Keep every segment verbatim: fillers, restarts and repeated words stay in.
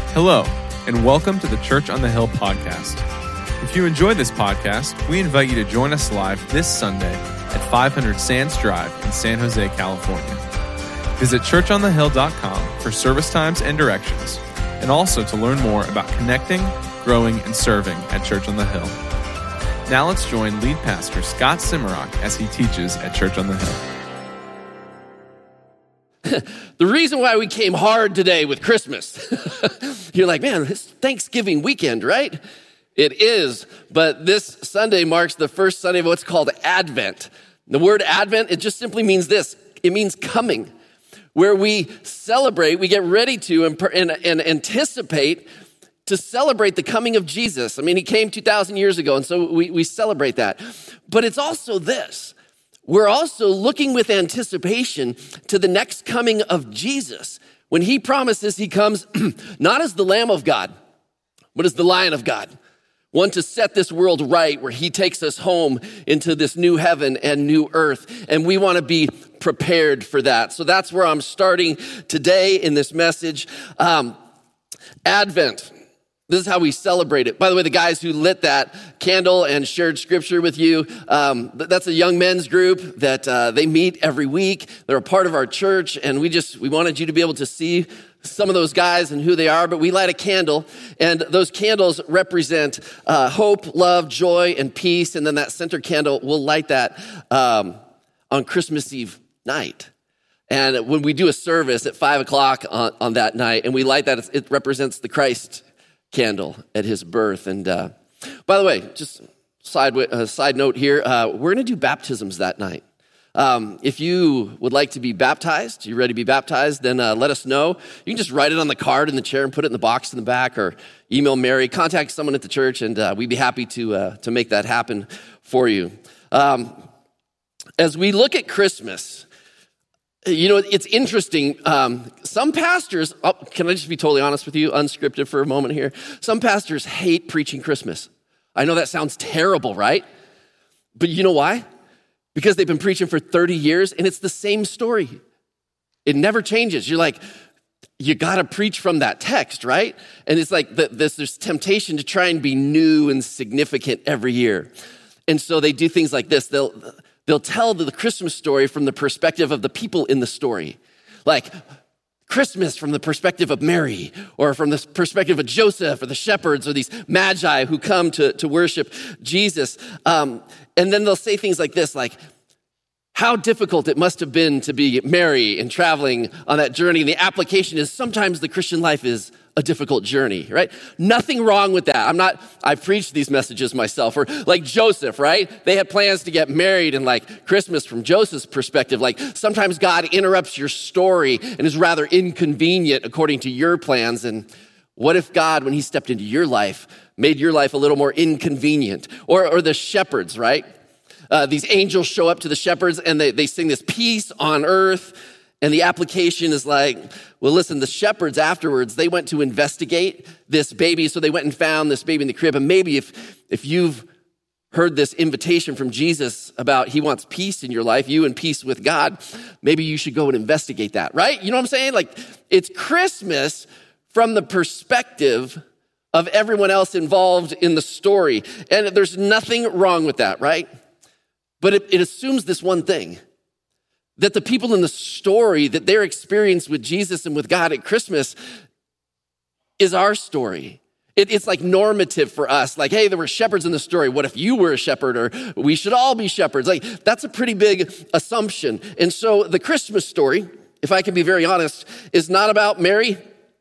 Hello, and welcome to the Church on the Hill podcast. If you enjoy this podcast, we invite you to join us live this Sunday at five hundred Sands Drive in San Jose, California. Visit church on the hill dot com for service times and directions, and also to learn more about connecting, growing, and serving at Church on the Hill. Now let's join lead pastor Scott Simmerock as he teaches at Church on the Hill. The reason why we came hard today with Christmas, you're like, man, it's Thanksgiving weekend, right? It is, but this Sunday marks the first Sunday of what's called Advent. The word Advent, it just simply means this. It means coming, where we celebrate, we get ready to and, and, and anticipate to celebrate the coming of Jesus. I mean, he came two thousand years ago, and so we, we celebrate that. But it's also this. We're also looking with anticipation to the next coming of Jesus, when he promises he comes not as the Lamb of God, but as the Lion of God, one to set this world right, where he takes us home into this new heaven and new earth, and we want to be prepared for that. So that's where I'm starting today in this message. Um, Advent. This is how we celebrate it. By the way, the guys who lit that candle and shared scripture with you, um, that's a young men's group that uh, they meet every week. They're a part of our church, and we just we wanted you to be able to see some of those guys and who they are. But we light a candle, and those candles represent uh, hope, love, joy, and peace. And then that center candle, we'll light that um, on Christmas Eve night. And when we do a service at five o'clock on, on that night, and we light that, it represents the Christ candle at his birth. And uh, by the way, just side uh, side note here, uh, we're going to do baptisms that night. Um, if you would like to be baptized, you're ready to be baptized, then uh, let us know. You can just write it on the card in the chair and put it in the box in the back, or email Mary, contact someone at the church, and uh, we'd be happy to uh, to make that happen for you. Um, as we look at Christmas, you know, it's interesting. Um, some pastors, oh, can I just be totally honest with you, unscripted for a moment here? Some pastors hate preaching Christmas. I know that sounds terrible, right? But you know why? Because they've been preaching for thirty years, and it's the same story. It never changes. You're like, you got to preach from that text, right? And it's like the, this, there's temptation to try and be new and significant every year. And so they do things like this. They'll... They'll tell the Christmas story from the perspective of the people in the story. Like Christmas from the perspective of Mary, or from the perspective of Joseph, or the shepherds, or these magi who come to, to worship Jesus. Um, and then they'll say things like this, like, how difficult it must have been to be Mary and traveling on that journey. And the application is sometimes the Christian life is a difficult journey, right? Nothing wrong with that. I'm not, I've preached these messages myself. Or like Joseph, right? They had plans to get married, and like Christmas from Joseph's perspective, like sometimes God interrupts your story and is rather inconvenient according to your plans. And what if God, when he stepped into your life, made your life a little more inconvenient? Or, or the shepherds, right? Uh, these angels show up to the shepherds, and they, they sing this peace on earth. And the application is like, well, listen, the shepherds afterwards, they went to investigate this baby. So they went and found this baby in the crib. And maybe if, if you've heard this invitation from Jesus about he wants peace in your life, you and peace with God, maybe you should go and investigate that, right? You know what I'm saying? Like, it's Christmas from the perspective of everyone else involved in the story. And there's nothing wrong with that, right? But it, it assumes this one thing, that the people in the story, that their experience with Jesus and with God at Christmas is our story. It, it's like normative for us. Like, hey, there were shepherds in the story. What if you were a shepherd? Or we should all be shepherds. Like, that's a pretty big assumption. And so the Christmas story, if I can be very honest, is not about Mary.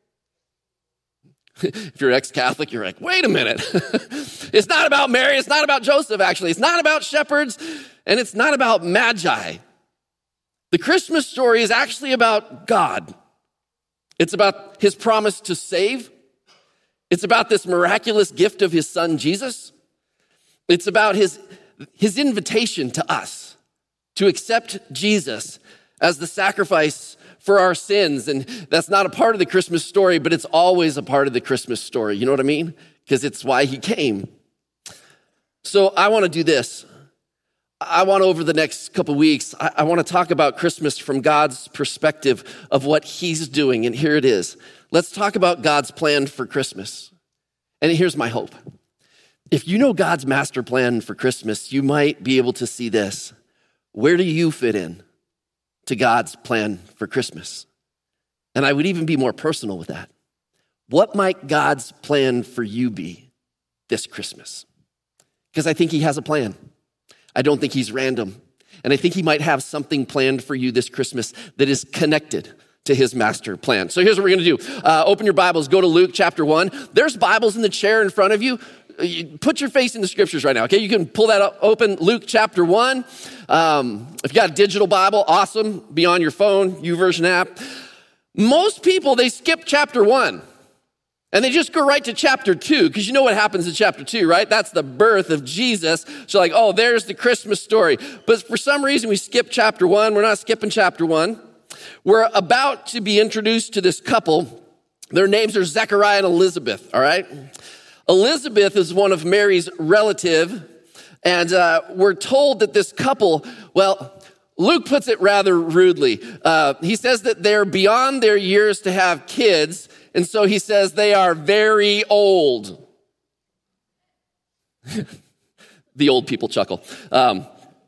If you're ex-Catholic, you're like, wait a minute. It's not about Mary. It's not about Joseph, actually. It's not about shepherds, and it's not about magi. The Christmas story is actually about God. It's about his promise to save. It's about this miraculous gift of his son, Jesus. It's about his, his invitation to us to accept Jesus as the sacrifice for our sins. And that's not a part of the Christmas story, but it's always a part of the Christmas story. You know what I mean? Because it's why he came. So I want to do this. I want over the next couple weeks, I, I want to talk about Christmas from God's perspective of what he's doing. And here it is. Let's talk about God's plan for Christmas. And here's my hope. If you know God's master plan for Christmas, you might be able to see this. Where do you fit in to God's plan for Christmas? And I would even be more personal with that. What might God's plan for you be this Christmas? Because I think he has a plan. I don't think he's random. And I think he might have something planned for you this Christmas that is connected to his master plan. So here's what we're going to do. Uh, open your Bibles, go to Luke chapter one. There's Bibles in the chair in front of you. You put your face in the scriptures right now, okay? You can pull that up, open, Luke chapter one. Um, if you got a digital Bible, awesome. Be on your phone, YouVersion app. Most people, they skip chapter one. And they just go right to chapter two, because you know what happens in chapter two, right? That's the birth of Jesus. So like, oh, there's the Christmas story. But for some reason, we skip chapter one. We're not skipping chapter one. We're about to be introduced to this couple. Their names are Zechariah and Elizabeth, all right? Elizabeth is one of Mary's relative. And uh, we're told that this couple, well, Luke puts it rather rudely. Uh, he says that they're beyond their years to have kids. And so he says they are very old. The old people chuckle. Um,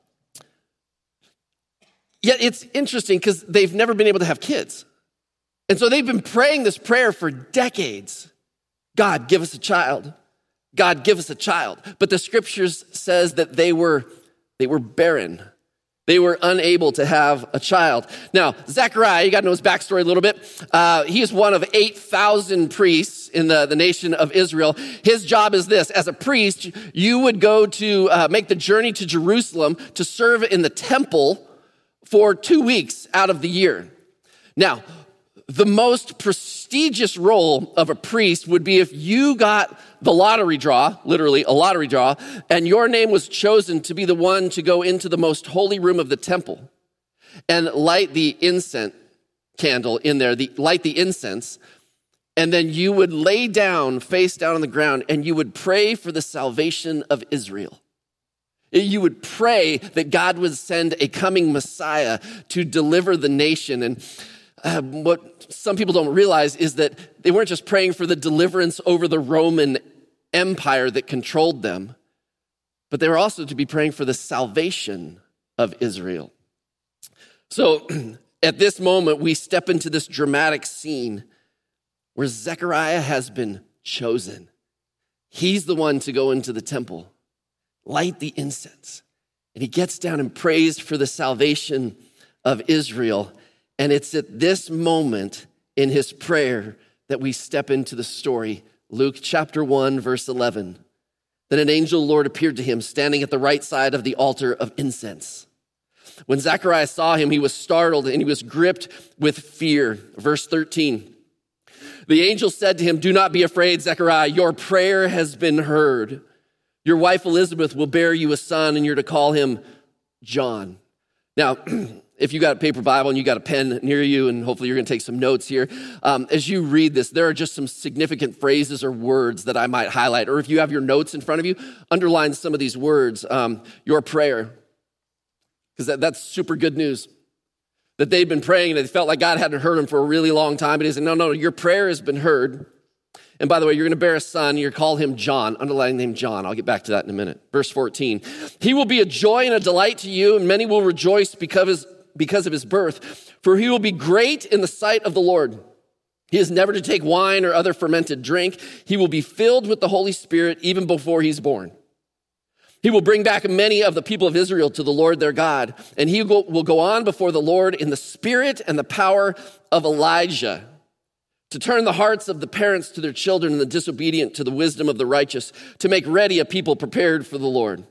yet it's interesting because they've never been able to have kids. And so they've been praying this prayer for decades. God, give us a child. God, give us a child. But the scriptures says that they were, they were barren. They were unable to have a child. Now, Zechariah, you got to know his backstory a little bit. Uh, he is one of eight thousand priests in the, the nation of Israel. His job is this. As a priest, you would go to uh, make the journey to Jerusalem to serve in the temple for two weeks out of the year. Now, the most prestigious role of a priest would be if you got the lottery draw, literally a lottery draw, and your name was chosen to be the one to go into the most holy room of the temple and light the incense candle in there, the, light the incense, and then you would lay down, face down on the ground, and you would pray for the salvation of Israel. You would pray that God would send a coming Messiah to deliver the nation. And Uh, what some people don't realize is that they weren't just praying for the deliverance over the Roman Empire that controlled them, but they were also to be praying for the salvation of Israel. So at this moment, we step into this dramatic scene where Zechariah has been chosen. He's the one to go into the temple, light the incense, and he gets down and prays for the salvation of Israel. And it's at this moment in his prayer that we step into the story. Luke chapter one, verse eleven. Then an angel of the Lord appeared to him, standing at the right side of the altar of incense. When Zechariah saw him, he was startled and he was gripped with fear. Verse thirteen. The angel said to him, "Do not be afraid, Zechariah. Your prayer has been heard. Your wife Elizabeth will bear you a son, and you're to call him John." Now, if you got a paper Bible and you got a pen near you, and hopefully you're going to take some notes here, um, as you read this, there are just some significant phrases or words that I might highlight. Or if you have your notes in front of you, underline some of these words. Um, your prayer, because that, that's super good news. That they've been praying and they felt like God hadn't heard them for a really long time. But he said, no, no, your prayer has been heard. And by the way, you're going to bear a son. You're call him John. Underline the name John. I'll get back to that in a minute. Verse fourteen. He will be a joy and a delight to you, and many will rejoice because of his, because of his birth. For he will be great in the sight of the Lord. He is never to take wine or other fermented drink. He will be filled with the Holy Spirit even before he's born. He will bring back many of the people of Israel to the Lord their God, and he will go on before the Lord in the spirit and the power of Elijah, to turn the hearts of the parents to their children and the disobedient to the wisdom of the righteous, to make ready a people prepared for the Lord.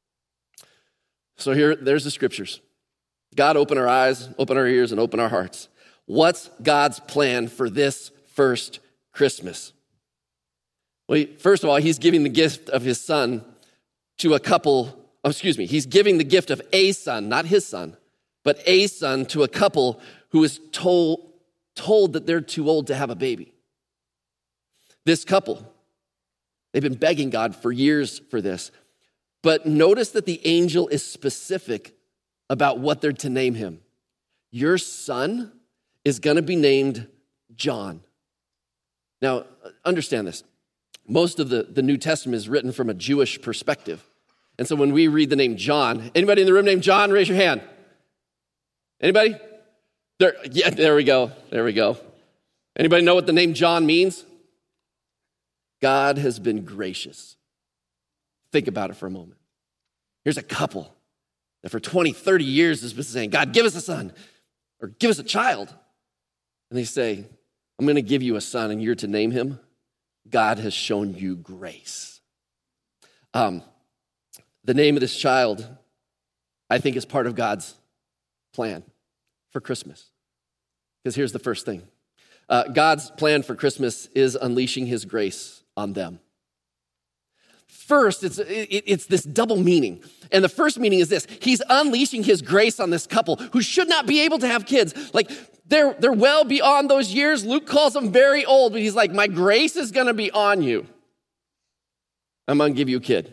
So here, there's the scriptures. God, open our eyes, open our ears, and open our hearts. What's God's plan for this first Christmas? Well, first of all, he's giving the gift of his son to a couple, oh, excuse me, he's giving the gift of a son, not his son, but a son to a couple who is told, told that they're too old to have a baby. This couple, they've been begging God for years for this, But notice that the angel is specific about what they're to name him. Your son is going to be named John. Now, understand this. Most of the, the New Testament is written from a Jewish perspective. And so when we read the name John, anybody in the room named John, raise your hand. Anybody? There, yeah, there we go. There we go. Anybody know what the name John means? God has been gracious. Think about it for a moment. Here's a couple that for twenty, thirty years has been saying, God, give us a son or give us a child. And they say, I'm going to give you a son and you're to name him. God has shown you grace. Um, the name of this child, I think, is part of God's plan for Christmas. Because here's the first thing. Uh, God's plan for Christmas is unleashing his grace on them. First, it's, it, it's this double meaning. And the first meaning is this. He's unleashing his grace on this couple who should not be able to have kids. Like, they're, they're well beyond those years. Luke calls them very old, but he's like, my grace is going to be on you. I'm going to give you a kid.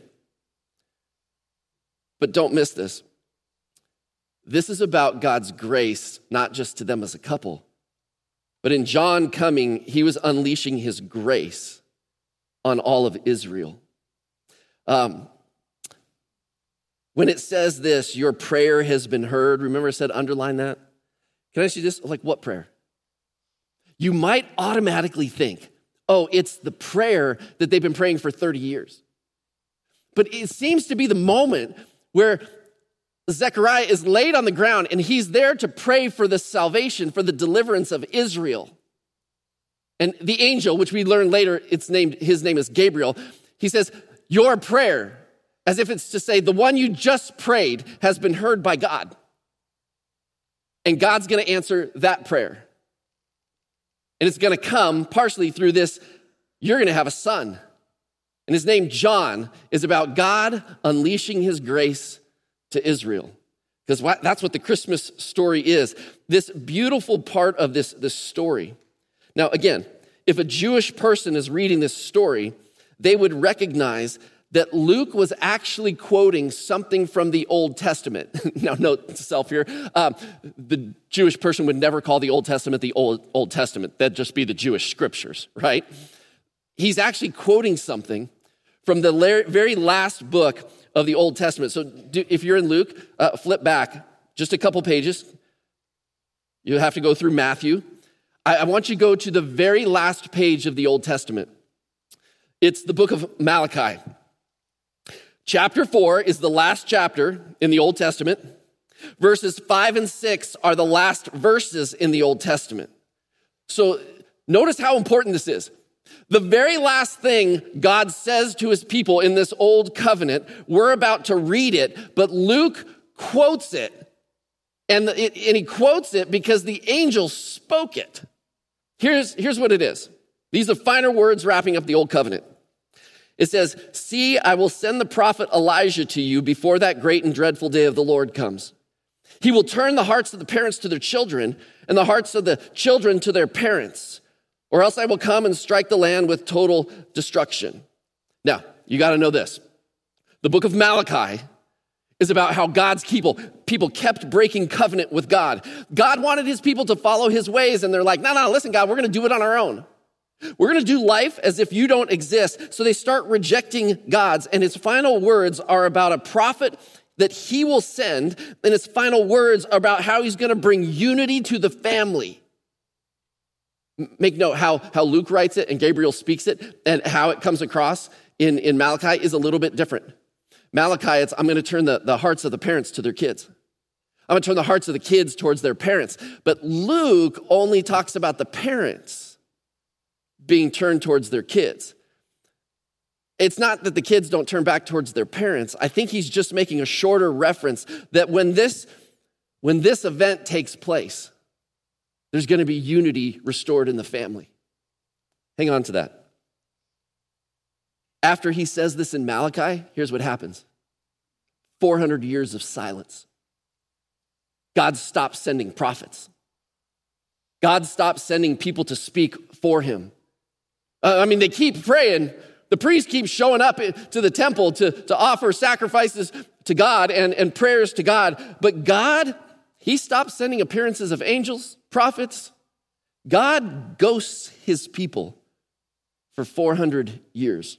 But don't miss this. This is about God's grace, not just to them as a couple, but in John coming, he was unleashing his grace on all of Israel. Um, when it says this, your prayer has been heard, remember I said underline that? Can I ask you this? Like what prayer? You might automatically think, oh, it's the prayer that they've been praying for thirty years. But it seems to be the moment where Zechariah is laid on the ground and he's there to pray for the salvation, for the deliverance of Israel. And the angel, which we learn later, it's named, his name is Gabriel. He says, your prayer, as if it's to say, the one you just prayed has been heard by God. And God's going to answer that prayer. And it's going to come partially through this, you're going to have a son. And his name, John, is about God unleashing his grace to Israel. Because that's what the Christmas story is. This beautiful part of this, this story. Now, again, if a Jewish person is reading this story, they would recognize that Luke was actually quoting something from the Old Testament. Now, note to self here, um, the Jewish person would never call the Old Testament the Old, Old Testament. That'd just be the Jewish scriptures, right? He's actually quoting something from the la- very last book of the Old Testament. So do, if you're in Luke, uh, flip back just a couple pages. You have to go through Matthew. I, I want you to go to the very last page of the Old Testament. It's the book of Malachi. Chapter four is the last chapter in the Old Testament. Verses five and six are the last verses in the Old Testament. So notice how important this is. The very last thing God says to his people in this old covenant, we're about to read it, but Luke quotes it. And, the, it, and he quotes it because the angel spoke it. Here's, here's what it is. These are finer words wrapping up the old covenant. It says, see, I will send the prophet Elijah to you before that great and dreadful day of the Lord comes. He will turn the hearts of the parents to their children and the hearts of the children to their parents, or else I will come and strike the land with total destruction. Now, you got to know this. The book of Malachi is about how God's people, people kept breaking covenant with God. God wanted his people to follow his ways, and they're like, no, no, listen, God, we're going to do it on our own. We're going to do life as if you don't exist. So they start rejecting God's, and his final words are about a prophet that he will send, and his final words are about how he's going to bring unity to the family. Make note how, how Luke writes it and Gabriel speaks it, and how it comes across in, in Malachi is a little bit different. Malachi, it's, I'm going to turn the, the hearts of the parents to their kids. I'm going to turn the hearts of the kids towards their parents. But Luke only talks about the parents being turned towards their kids. It's not that the kids don't turn back towards their parents. I think he's just making a shorter reference that when this, when this event takes place, there's going to be unity restored in the family. Hang on to that. After he says this in Malachi, here's what happens. four hundred years of silence. God stops sending prophets. God stops sending people to speak for him. Uh, I mean, they keep praying. The priest keeps showing up to the temple to, to offer sacrifices to God and, and prayers to God. But God, he stopped sending appearances of angels, prophets. God ghosts his people for four hundred years.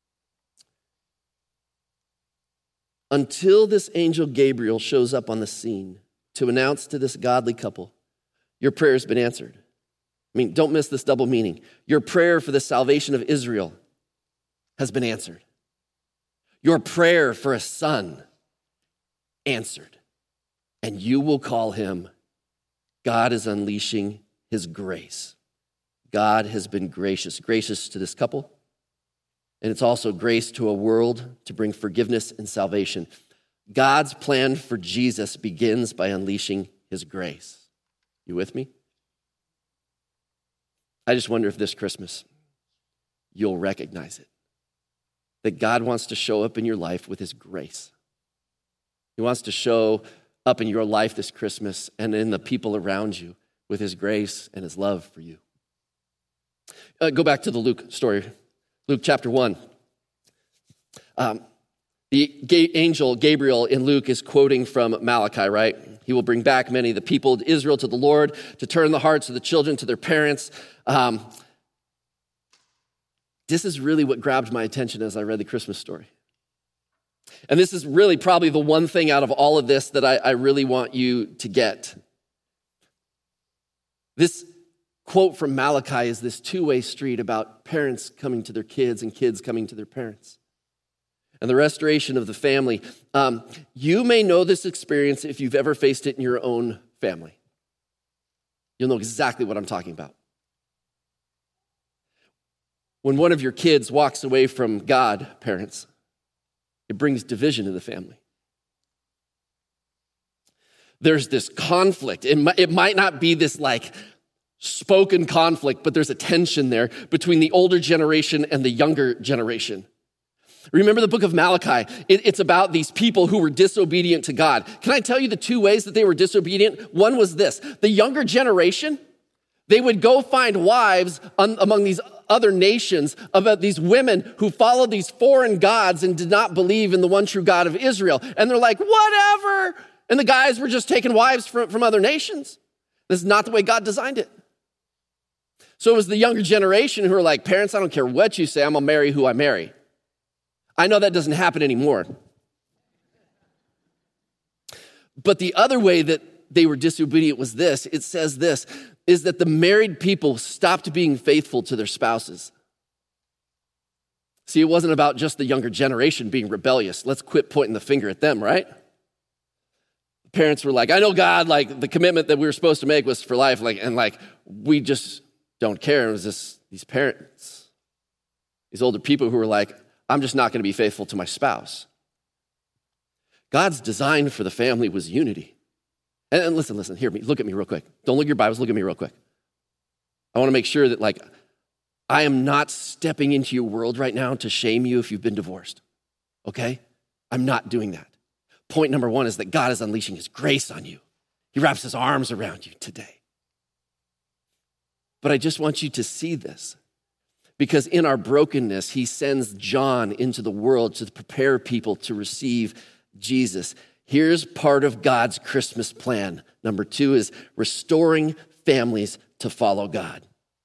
Until this angel Gabriel shows up on the scene to announce to this godly couple, your prayer has been answered. I mean, don't miss this double meaning. Your prayer for the salvation of Israel has been answered. Your prayer for a son answered. And you will call him, God is unleashing his grace. God has been gracious, gracious to this couple. And it's also grace to a world to bring forgiveness and salvation. God's plan for Jesus begins by unleashing his grace. You with me? I just wonder if this Christmas you'll recognize it. That God wants to show up in your life with his grace. He wants to show up in your life this Christmas and in the people around you with his grace and his love for you. Uh, go back to the Luke story. Luke chapter one. Um, the ga- angel Gabriel in Luke is quoting from Malachi, right? He will bring back many of the people of Israel to the Lord, to turn the hearts of the children to their parents. Um, this is really what grabbed my attention as I read the Christmas story. And this is really probably the one thing out of all of this that I, I really want you to get. This quote from Malachi is this two-way street about parents coming to their kids and kids coming to their parents. And the restoration of the family. Um, you may know this experience if you've ever faced it in your own family. You'll know exactly what I'm talking about. When one of your kids walks away from God, parents, it brings division in the family. There's this conflict. It might, it might not be this like spoken conflict, but there's a tension there between the older generation and the younger generation. Remember the book of Malachi. It, it's about these people who were disobedient to God. Can I tell you the two ways that they were disobedient? One was this. The younger generation, they would go find wives un, among these other nations about these women who followed these foreign gods and did not believe in the one true God of Israel. And they're like, whatever. And the guys were just taking wives from, from other nations. This is not the way God designed it. So it was the younger generation who were like, parents, I don't care what you say, I'm gonna marry who I marry. I know that doesn't happen anymore. But the other way that they were disobedient was this. It says this, is that the married people stopped being faithful to their spouses. See, it wasn't about just the younger generation being rebellious. Let's quit pointing the finger at them, right? The parents were like, I know God, like the commitment that we were supposed to make was for life, like, and like, we just don't care. It was this, these parents, these older people who were like, I'm just not going to be faithful to my spouse. God's design for the family was unity. And, and listen, listen, hear me, look at me real quick. Don't look at your Bibles, look at me real quick. I want to make sure that like, I am not stepping into your world right now to shame you if you've been divorced, okay? I'm not doing that. Point number one is that God is unleashing his grace on you. He wraps his arms around you today. But I just want you to see this. Because in our brokenness, he sends John into the world to prepare people to receive Jesus. Here's part of God's Christmas plan. Number two is restoring families to follow God.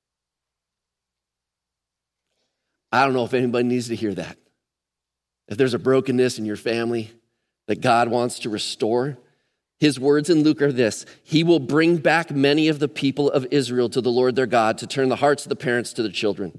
I don't know if anybody needs to hear that. If there's a brokenness in your family that God wants to restore, his words in Luke are this: he will bring back many of the people of Israel to the Lord their God to turn the hearts of the parents to the children.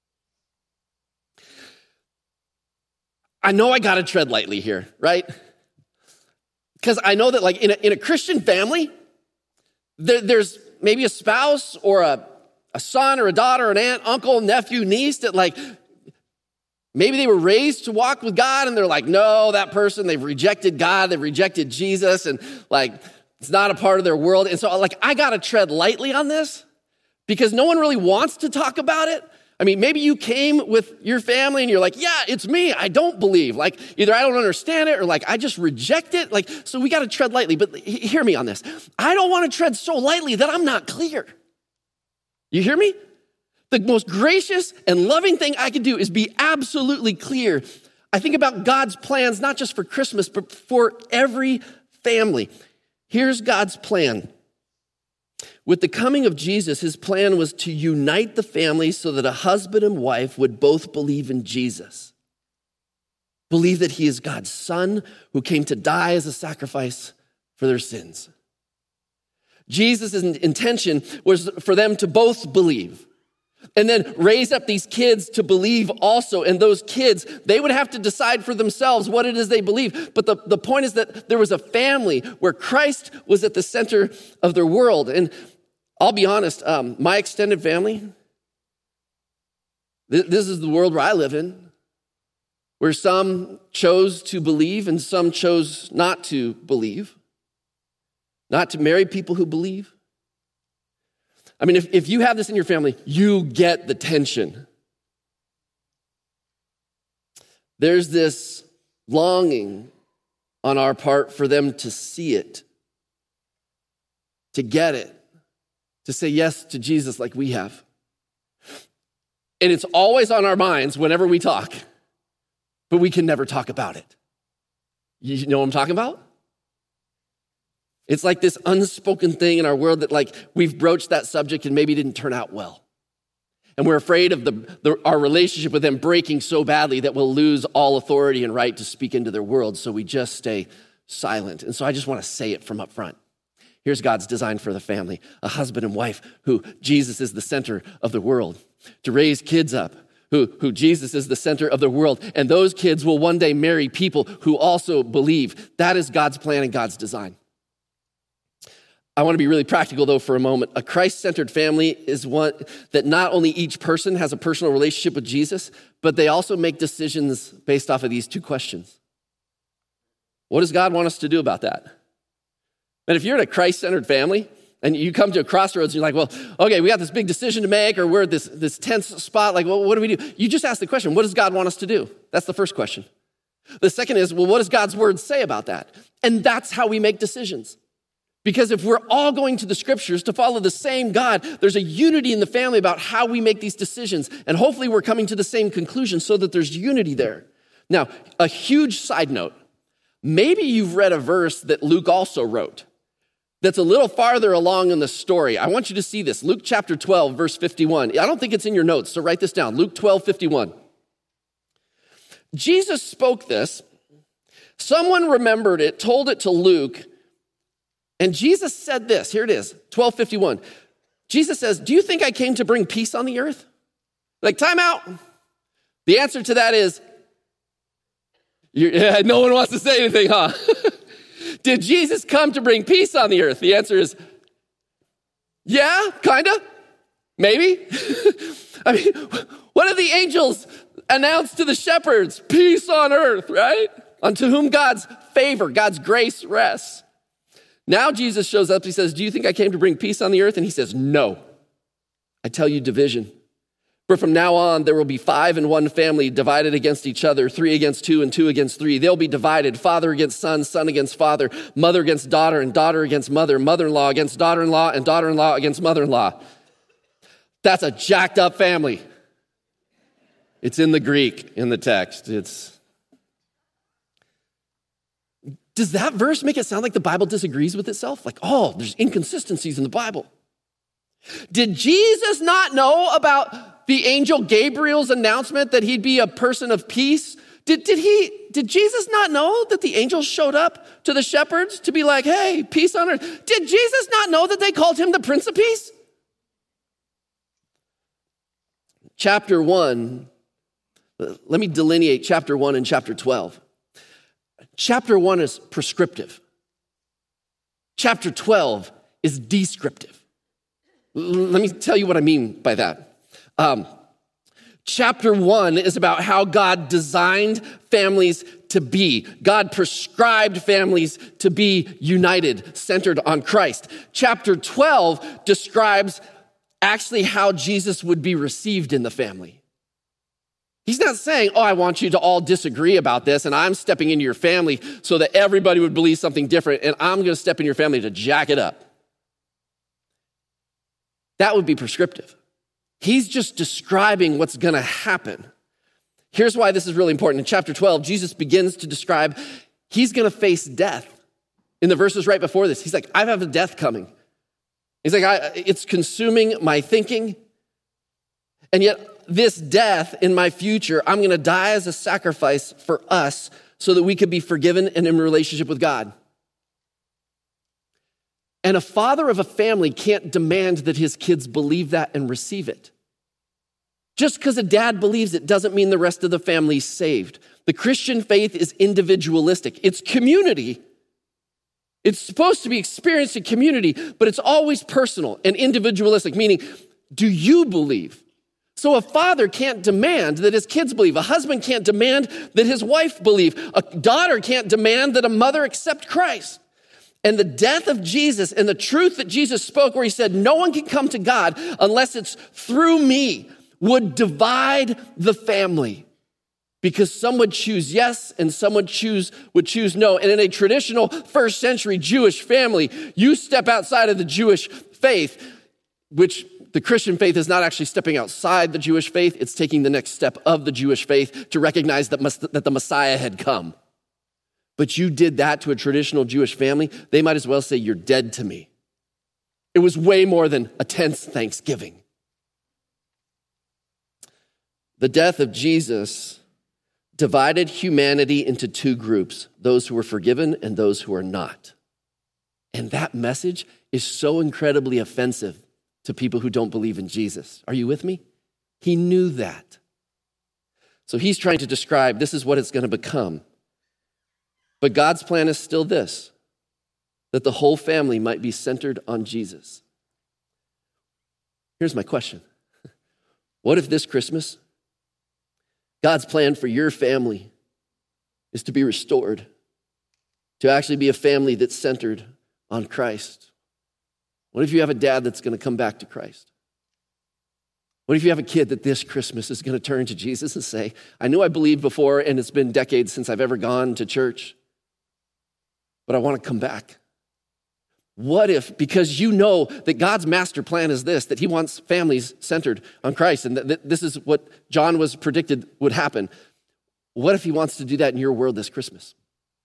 I know I got to tread lightly here, right? Because I know that like in a, in a Christian family, there, there's maybe a spouse or a, a son or a daughter, an aunt, uncle, nephew, niece that like, maybe they were raised to walk with God and they're like, no, that person, they've rejected God, they've rejected Jesus, and like, it's not a part of their world. And so like, I got to tread lightly on this because no one really wants to talk about it. I mean, maybe you came with your family and you're like, yeah, it's me. I don't believe. Like, either I don't understand it or like, I just reject it. Like, so we got to tread lightly. But hear me on this. I don't want to tread so lightly that I'm not clear. You hear me? The most gracious and loving thing I could do is be absolutely clear. I think about God's plans, not just for Christmas, but for every family. Here's God's plan. With the coming of Jesus, his plan was to unite the family so that a husband and wife would both believe in Jesus. Believe that he is God's son who came to die as a sacrifice for their sins. Jesus' intention was for them to both believe and then raise up these kids to believe also. And those kids, they would have to decide for themselves what it is they believe. But the, the point is that there was a family where Christ was at the center of their world. And I'll be honest, um, my extended family, th- this is the world where I live in, where some chose to believe and some chose not to believe, not to marry people who believe. I mean, if, if you have this in your family, you get the tension. There's this longing on our part for them to see it, to get it, to say yes to Jesus like we have. And it's always on our minds whenever we talk, but we can never talk about it. You know what I'm talking about? It's like this unspoken thing in our world that like we've broached that subject and maybe didn't turn out well. And we're afraid of the, the our relationship with them breaking so badly that we'll lose all authority and right to speak into their world. So we just stay silent. And so I just want to say it from up front. Here's God's design for the family, a husband and wife who Jesus is the center of the world, to raise kids up who, who Jesus is the center of the world. And those kids will one day marry people who also believe. That is God's plan and God's design. I want to be really practical, though, for a moment. A Christ-centered family is one that not only each person has a personal relationship with Jesus, but they also make decisions based off of these two questions. What does God want us to do about that? And if you're in a Christ-centered family and you come to a crossroads, and you're like, well, okay, we got this big decision to make, or we're at this, this tense spot, like, well, what do we do? You just ask the question, what does God want us to do? That's the first question. The second is, well, what does God's word say about that? And that's how we make decisions. Because if we're all going to the scriptures to follow the same God, there's a unity in the family about how we make these decisions. And hopefully we're coming to the same conclusion so that there's unity there. Now, a huge side note. Maybe you've read a verse that Luke also wrote that's a little farther along in the story. I want you to see this. Luke chapter twelve, verse fifty-one. I don't think it's in your notes, so write this down. Luke twelve, fifty-one. Jesus spoke this. Someone remembered it, told it to Luke, and Jesus said this, here it is, twelve fifty-one. Jesus says, do you think I came to bring peace on the earth? Like, time out. The answer to that is, yeah, no one wants to say anything, huh? Did Jesus come to bring peace on the earth? The answer is, yeah, kind of, maybe. I mean, what did the angels announce to the shepherds? Peace on earth, right? Unto whom God's favor, God's grace rests. Now Jesus shows up, he says, do you think I came to bring peace on the earth? And he says, no, I tell you division. For from now on, there will be five in one family divided against each other, three against two and two against three. They'll be divided, father against son, son against father, mother against daughter, and daughter against mother, mother-in-law against daughter-in-law, and daughter-in-law against mother-in-law. That's a jacked up family. It's in the Greek, in the text. It's... Does that verse make it sound like the Bible disagrees with itself? Like, oh, there's inconsistencies in the Bible. Did Jesus not know about the angel Gabriel's announcement that he'd be a person of peace? Did, did he, did Jesus not know that the angels showed up to the shepherds to be like, hey, peace on earth? Did Jesus not know that they called him the Prince of Peace? Chapter one, let me delineate chapter one and chapter twelve. Chapter one is prescriptive. Chapter twelve is descriptive. Let me tell you what I mean by that. Um, chapter one is about how God designed families to be. God prescribed families to be united, centered on Christ. Chapter twelve describes actually how Jesus would be received in the family. He's not saying, oh, I want you to all disagree about this, and I'm stepping into your family so that everybody would believe something different, and I'm going to step in your family to jack it up. That would be prescriptive. He's just describing what's going to happen. Here's why this is really important. In chapter twelve, Jesus begins to describe he's going to face death. In the verses right before this, he's like, I have a death coming. He's like, I, it's consuming my thinking. And yet this death in my future, I'm going to die as a sacrifice for us so that we could be forgiven and in relationship with God. And a father of a family can't demand that his kids believe that and receive it. Just because a dad believes it doesn't mean the rest of the family's saved. The Christian faith is individualistic. It's community. It's supposed to be experienced in community, but it's always personal and individualistic, meaning, do you believe? So a father can't demand that his kids believe. A husband can't demand that his wife believe. A daughter can't demand that a mother accept Christ. And the death of Jesus and the truth that Jesus spoke where he said, no one can come to God unless it's through me, would divide the family. Because some would choose yes and some would choose, would choose no. And in a traditional first century Jewish family, you step outside of the Jewish faith, which the Christian faith is not actually stepping outside the Jewish faith. It's taking the next step of the Jewish faith to recognize that, that the Messiah had come. But you did that to a traditional Jewish family, they might as well say, you're dead to me. It was way more than a tense Thanksgiving. The death of Jesus divided humanity into two groups, those who were forgiven and those who are not. And that message is so incredibly offensive to people who don't believe in Jesus. Are you with me? He knew that. So he's trying to describe this is what it's going to become. But God's plan is still this, that the whole family might be centered on Jesus. Here's my question. What if this Christmas, God's plan for your family is to be restored, to actually be a family that's centered on Christ? What if you have a dad that's going to come back to Christ? What if you have a kid that this Christmas is going to turn to Jesus and say, I knew I believed before and it's been decades since I've ever gone to church, but I want to come back. What if, because you know that God's master plan is this, that he wants families centered on Christ, and that this is what John was predicted would happen. What if he wants to do that in your world this Christmas?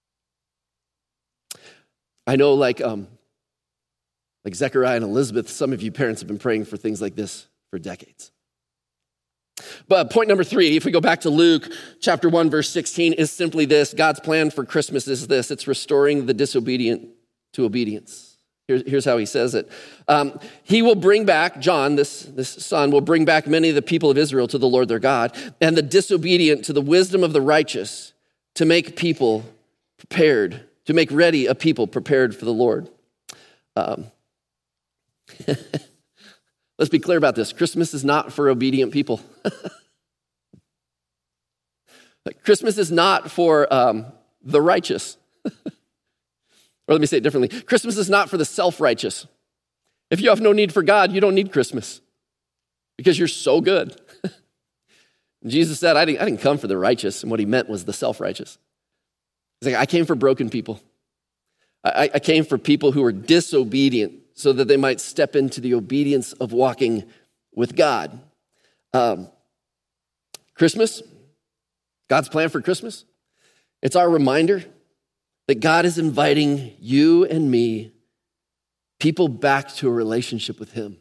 I know like, um, like Zechariah and Elizabeth, some of you parents have been praying for things like this for decades. But point number three, if we go back to Luke chapter one, verse sixteen, is simply this. God's plan for Christmas is this. It's restoring the disobedient to obedience. Here's, here's how he says it. Um, he will bring back, John, this, this son, will bring back many of the people of Israel to the Lord their God, and the disobedient to the wisdom of the righteous, to make people prepared, to make ready a people prepared for the Lord. Um, let's be clear about this. Christmas is not for obedient people. Christmas is not for um, the righteous. Or let me say it differently. Christmas is not for the self-righteous. If you have no need for God, you don't need Christmas because you're so good. Jesus said, I didn't, I didn't come for the righteous, and what he meant was the self-righteous. He's like, I came for broken people. I, I came for people who are disobedient so that they might step into the obedience of walking with God. Um, Christmas, God's plan for Christmas, it's our reminder that God is inviting you and me, people back to a relationship with him.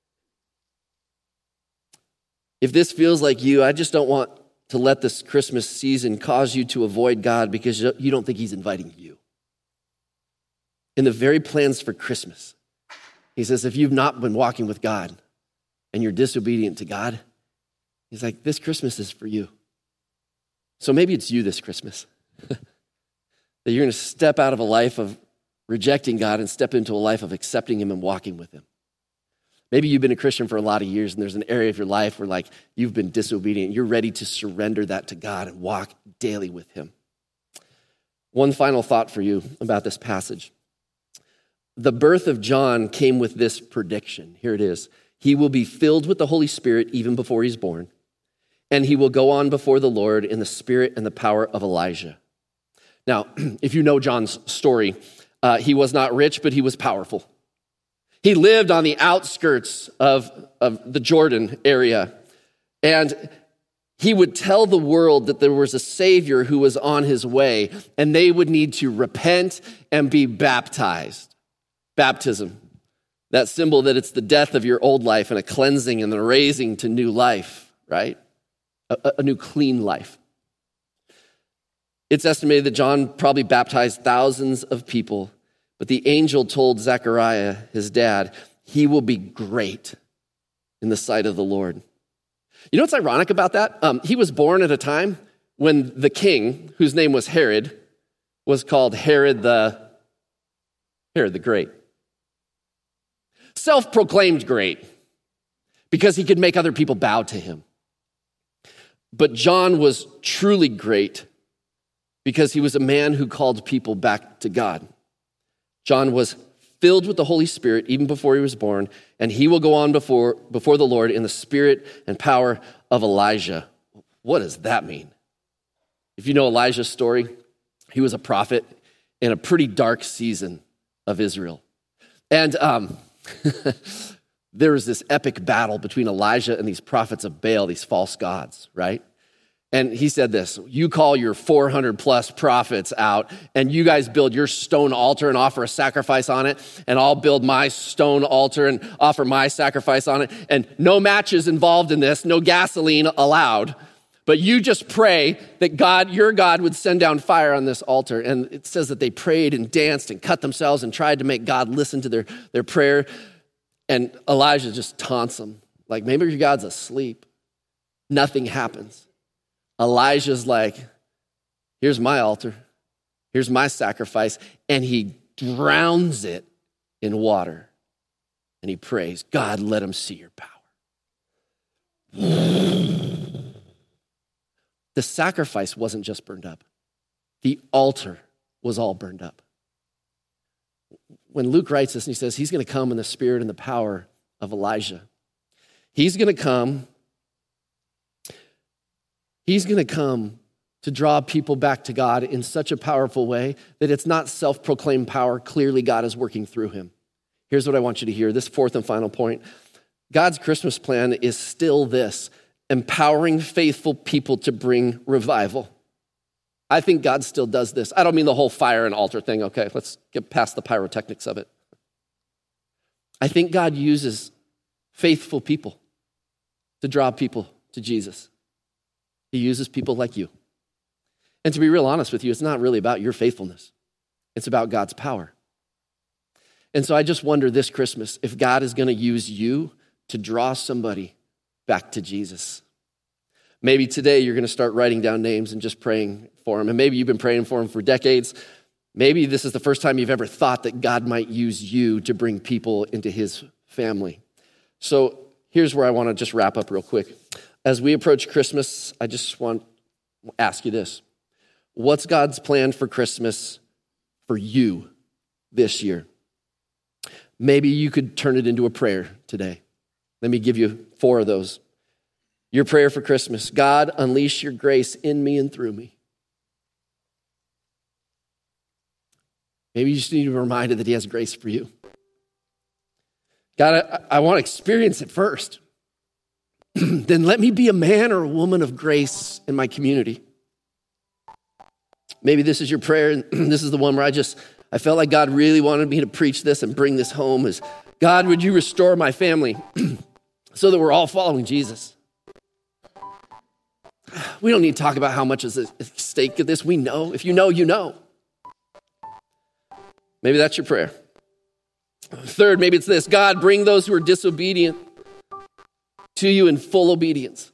If this feels like you, I just don't want to let this Christmas season cause you to avoid God because you don't think he's inviting you. In the very plans for Christmas, he says, if you've not been walking with God and you're disobedient to God, he's like, this Christmas is for you. So maybe it's you this Christmas. That you're going to step out of a life of rejecting God and step into a life of accepting him and walking with him. Maybe you've been a Christian for a lot of years and there's an area of your life where like you've been disobedient. You're ready to surrender that to God and walk daily with him. One final thought for you about this passage. The birth of John came with this prediction. Here it is. He will be filled with the Holy Spirit even before he's born, and he will go on before the Lord in the spirit and the power of Elijah. Now, if you know John's story, uh, he was not rich, but he was powerful. He lived on the outskirts of, of the Jordan area. And he would tell the world that there was a Savior who was on his way, and they would need to repent and be baptized. Baptism, that symbol that it's the death of your old life and a cleansing and the raising to new life, right? A, a new clean life. It's estimated that John probably baptized thousands of people, but the angel told Zechariah, his dad, he will be great in the sight of the Lord. You know what's ironic about that? Um, he was born at a time when the king, whose name was Herod, was called Herod the, Herod the Great. Self-proclaimed great because he could make other people bow to him. But John was truly great because he was a man who called people back to God. John was filled with the Holy Spirit even before he was born, and he will go on before, before the Lord in the spirit and power of Elijah. What does that mean? If you know Elijah's story, he was a prophet in a pretty dark season of Israel. And um, there was this epic battle between Elijah and these prophets of Baal, these false gods, right? And he said this, you call your four hundred plus prophets out and you guys build your stone altar and offer a sacrifice on it. And I'll build my stone altar and offer my sacrifice on it. And no matches involved in this, no gasoline allowed. But you just pray that God, your God, would send down fire on this altar. And it says that they prayed and danced and cut themselves and tried to make God listen to their, their prayer. And Elijah just taunts them. Like, maybe your God's asleep. Nothing happens. Elijah's like, here's my altar. Here's my sacrifice. And he drowns it in water. And he prays, God, let him see your power. The sacrifice wasn't just burned up. The altar was all burned up. When Luke writes this and he says he's going to come in the spirit and the power of Elijah, he's going to come He's going to come to draw people back to God in such a powerful way that it's not self-proclaimed power. Clearly, God is working through him. Here's what I want you to hear. This fourth and final point. God's Christmas plan is still this, empowering faithful people to bring revival. I think God still does this. I don't mean the whole fire and altar thing. Okay, let's get past the pyrotechnics of it. I think God uses faithful people to draw people to Jesus. He uses people like you. And to be real honest with you, it's not really about your faithfulness. It's about God's power. And so I just wonder this Christmas if God is going to use you to draw somebody back to Jesus. Maybe today you're going to start writing down names and just praying for them. And maybe you've been praying for them for decades. Maybe this is the first time you've ever thought that God might use you to bring people into his family. So here's where I want to just wrap up real quick. As we approach Christmas, I just want to ask you this. What's God's plan for Christmas for you this year? Maybe you could turn it into a prayer today. Let me give you four of those. Your prayer for Christmas. God, unleash your grace in me and through me. Maybe you just need to be reminded that he has grace for you. God, I, I want to experience it first. Then let me be a man or a woman of grace in my community. Maybe this is your prayer, and this is the one where I just, I felt like God really wanted me to preach this and bring this home is, God, would you restore my family so that we're all following Jesus? We don't need to talk about how much is at stake of this. We know. If you know, you know. Maybe that's your prayer. Third, maybe it's this. God, bring those who are disobedient to you in full obedience.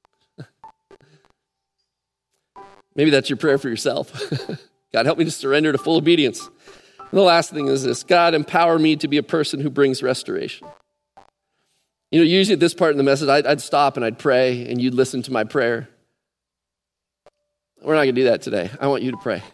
Maybe that's your prayer for yourself. God, help me to surrender to full obedience. And the last thing is this. God, empower me to be a person who brings restoration. You know, usually at this part in the message, I'd, I'd stop and I'd pray and you'd listen to my prayer. We're not going to do that today. I want you to pray.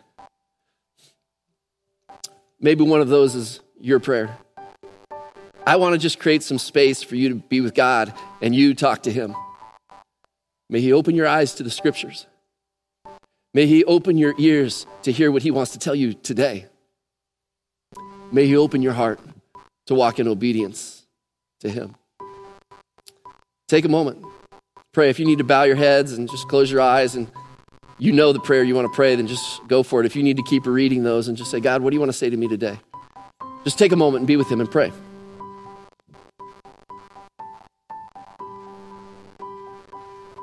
Maybe one of those is your prayer. I want to just create some space for you to be with God and you talk to him. May he open your eyes to the scriptures. May he open your ears to hear what he wants to tell you today. May he open your heart to walk in obedience to him. Take a moment. Pray. If you need to bow your heads and just close your eyes and you know the prayer you want to pray, then just go for it. If you need to keep reading those and just say, God, what do you want to say to me today? Just take a moment and be with him and pray.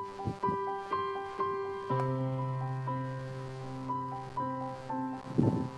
Thank you.